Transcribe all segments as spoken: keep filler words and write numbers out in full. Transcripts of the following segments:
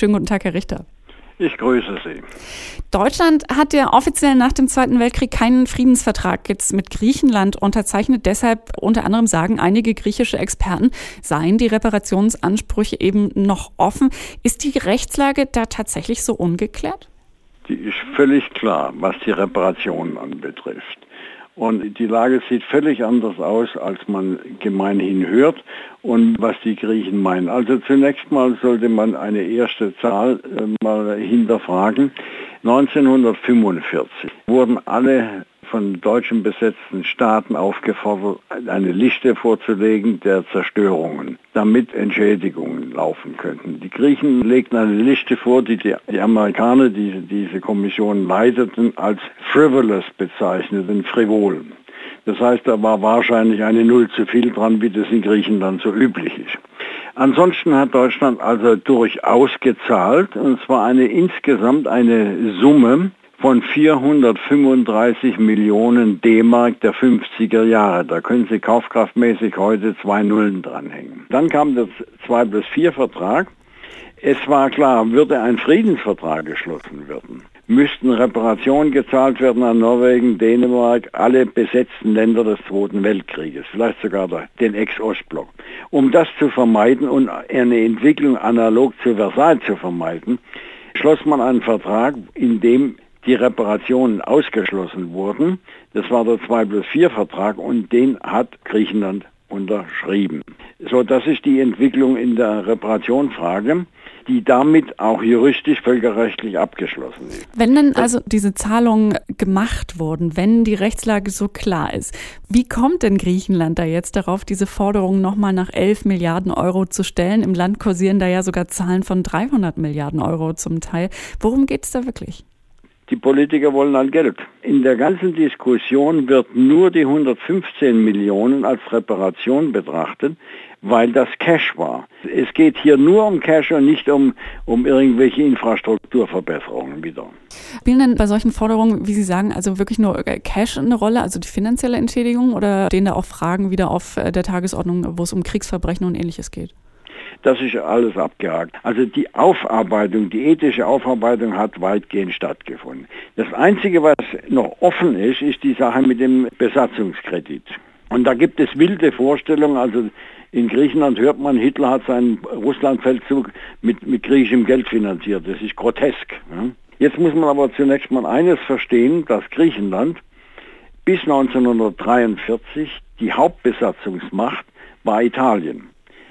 Schönen guten Tag, Herr Richter. Ich grüße Sie. Deutschland hat ja offiziell nach dem Zweiten Weltkrieg keinen Friedensvertrag jetzt mit Griechenland unterzeichnet. Deshalb unter anderem sagen einige griechische Experten, seien die Reparationsansprüche eben noch offen. Ist die Rechtslage da tatsächlich so ungeklärt? Die ist völlig klar, was die Reparationen anbetrifft. Und die Lage sieht völlig anders aus, als man gemeinhin hört und was die Griechen meinen. Also zunächst mal sollte man eine erste Zahl äh, mal hinterfragen. neunzehnhundertfünfundvierzig wurden alle von Deutschen besetzten Staaten aufgefordert, eine Liste vorzulegen der Zerstörungen, damit Entschädigungen laufen könnten. Die Griechen legten eine Liste vor, die die, die Amerikaner, die diese Kommission leiteten, als frivolous bezeichneten, frivol. Das heißt, da war wahrscheinlich eine Null zu viel dran, wie das in Griechenland so üblich ist. Ansonsten hat Deutschland also durchaus gezahlt, und zwar eine insgesamt eine Summe von vierhundertfünfunddreißig Millionen D-Mark der fünfziger Jahre. Da können Sie kaufkraftmäßig heute zwei Nullen dranhängen. Dann kam der zwei plus vier Vertrag. Es war klar, würde ein Friedensvertrag geschlossen werden, müssten Reparationen gezahlt werden an Norwegen, Dänemark, alle besetzten Länder des Zweiten Weltkrieges, vielleicht sogar den Ex-Ostblock. Um das zu vermeiden und eine Entwicklung analog zu Versailles zu vermeiden, schloss man einen Vertrag, in dem die Reparationen ausgeschlossen wurden. Das war der zwei plus vier Vertrag und den hat Griechenland unterschrieben. So, das ist die Entwicklung in der Reparationfrage, die damit auch juristisch, völkerrechtlich abgeschlossen ist. Wenn denn also diese Zahlungen gemacht wurden, wenn die Rechtslage so klar ist, wie kommt denn Griechenland da jetzt darauf, diese Forderungen nochmal nach elf Milliarden Euro zu stellen? Im Land kursieren da ja sogar Zahlen von dreihundert Milliarden Euro zum Teil. Worum geht es da wirklich? Die Politiker wollen halt Geld. In der ganzen Diskussion wird nur die hundertfünfzehn Millionen als Reparation betrachtet, weil das Cash war. Es geht hier nur um Cash und nicht um, um irgendwelche Infrastrukturverbesserungen wieder. Spielen denn bei solchen Forderungen, wie Sie sagen, also wirklich nur Cash eine Rolle, also die finanzielle Entschädigung, oder stehen da auch Fragen wieder auf der Tagesordnung, wo es um Kriegsverbrechen und Ähnliches geht? Das ist alles abgehakt. Also die Aufarbeitung, die ethische Aufarbeitung hat weitgehend stattgefunden. Das Einzige, was noch offen ist, ist die Sache mit dem Besatzungskredit. Und da gibt es wilde Vorstellungen. Also in Griechenland hört man, Hitler hat seinen Russlandfeldzug mit, mit griechischem Geld finanziert. Das ist grotesk. Jetzt muss man aber zunächst mal eines verstehen, dass Griechenland bis neunzehnhundertdreiundvierzig die Hauptbesatzungsmacht war Italien.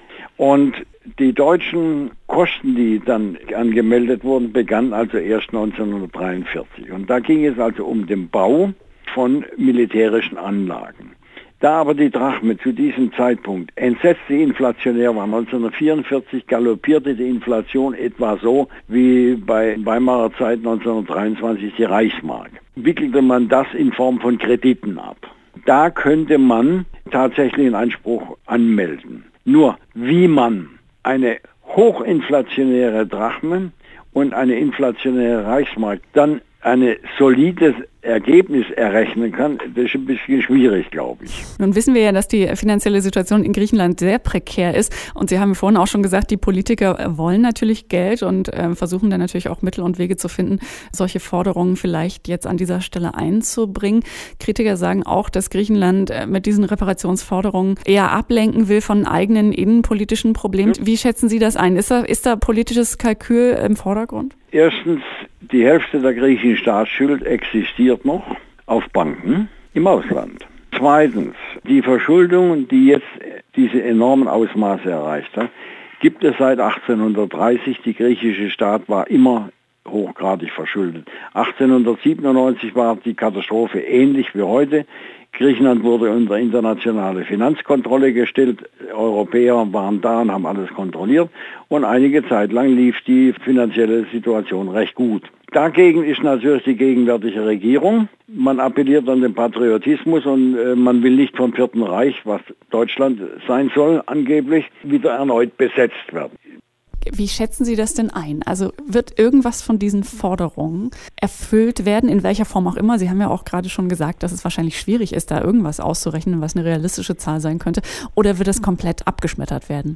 Und die deutschen Kosten, die dann angemeldet wurden, begannen also erst neunzehnhundertdreiundvierzig. Und da ging es also um den Bau von militärischen Anlagen. Da aber die Drachme zu diesem Zeitpunkt entsetzlich inflationär war, neunzehnhundertvierundvierzig galoppierte die Inflation etwa so wie bei Weimarer Zeit neunzehnhundertdreiundzwanzig die Reichsmark. Wickelte man das in Form von Krediten ab. Da könnte man tatsächlich einen Einspruch anmelden. Nur wie man eine hochinflationäre Drachme und eine inflationäre Reichsmark dann ein solides Ergebnis errechnen kann, das ist ein bisschen schwierig, glaube ich. Nun wissen wir ja, dass die finanzielle Situation in Griechenland sehr prekär ist. Und Sie haben vorhin auch schon gesagt, die Politiker wollen natürlich Geld und äh, versuchen dann natürlich auch Mittel und Wege zu finden, solche Forderungen vielleicht jetzt an dieser Stelle einzubringen. Kritiker sagen auch, dass Griechenland äh, mit diesen Reparationsforderungen eher ablenken will von eigenen innenpolitischen Problemen. Wie schätzen Sie das ein? Ist da, ist da politisches Kalkül im Vordergrund? Erstens, die Hälfte der griechischen Staatsschuld existiert noch auf Banken im Ausland. Zweitens, die Verschuldung, die jetzt diese enormen Ausmaße erreicht hat, gibt es seit achtzehnhundertdreißig. Die griechische Staat war immer hochgradig verschuldet. achtzehnhundertsiebenundneunzig war die Katastrophe ähnlich wie heute. Griechenland wurde unter internationale Finanzkontrolle gestellt. Europäer waren da und haben alles kontrolliert. Und einige Zeit lang lief die finanzielle Situation recht gut. Dagegen ist natürlich die gegenwärtige Regierung. Man appelliert an den Patriotismus und äh, man will nicht vom Vierten Reich, was Deutschland sein soll, angeblich, wieder erneut besetzt werden. Wie schätzen Sie das denn ein? Also wird irgendwas von diesen Forderungen erfüllt werden, in welcher Form auch immer? Sie haben ja auch gerade schon gesagt, dass es wahrscheinlich schwierig ist, da irgendwas auszurechnen, was eine realistische Zahl sein könnte. Oder wird es komplett abgeschmettert werden?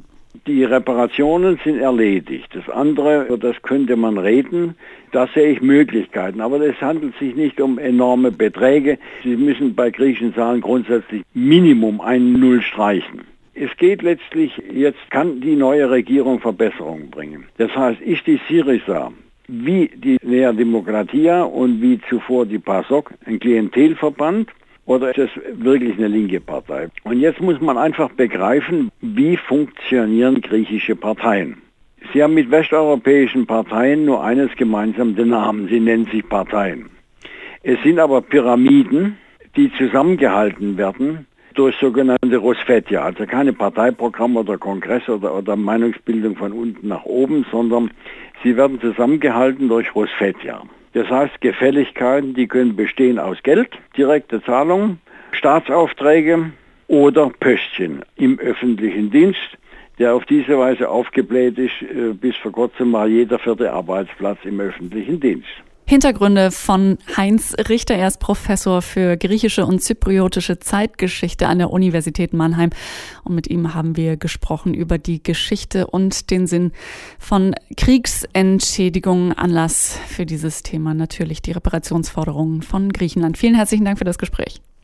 Die Reparationen sind erledigt. Das andere, über das könnte man reden, da sehe ich Möglichkeiten. Aber es handelt sich nicht um enorme Beträge. Sie müssen bei griechischen Zahlen grundsätzlich Minimum ein Null streichen. Es geht letztlich, jetzt kann die neue Regierung Verbesserungen bringen. Das heißt, ist die Syriza wie die Nea Demokratia und wie zuvor die PASOK ein Klientelverband? Oder ist es wirklich eine linke Partei? Und jetzt muss man einfach begreifen, wie funktionieren griechische Parteien. Sie haben mit westeuropäischen Parteien nur eines gemeinsam, den Namen. Sie nennen sich Parteien. Es sind aber Pyramiden, die zusammengehalten werden durch sogenannte Rosfetia. Also keine Parteiprogramm oder Kongress oder, oder Meinungsbildung von unten nach oben, sondern sie werden zusammengehalten durch Rosfetia. Das heißt, Gefälligkeiten, die können bestehen aus Geld, direkte Zahlungen, Staatsaufträge oder Pöstchen im öffentlichen Dienst, der auf diese Weise aufgebläht ist. Bis vor kurzem war jeder vierte Arbeitsplatz im öffentlichen Dienst. Hintergründe von Heinz Richter. Er ist Professor für griechische und zypriotische Zeitgeschichte an der Universität Mannheim. Und mit ihm haben wir gesprochen über die Geschichte und den Sinn von Kriegsentschädigungen. Anlass für dieses Thema natürlich die Reparationsforderungen von Griechenland. Vielen herzlichen Dank für das Gespräch.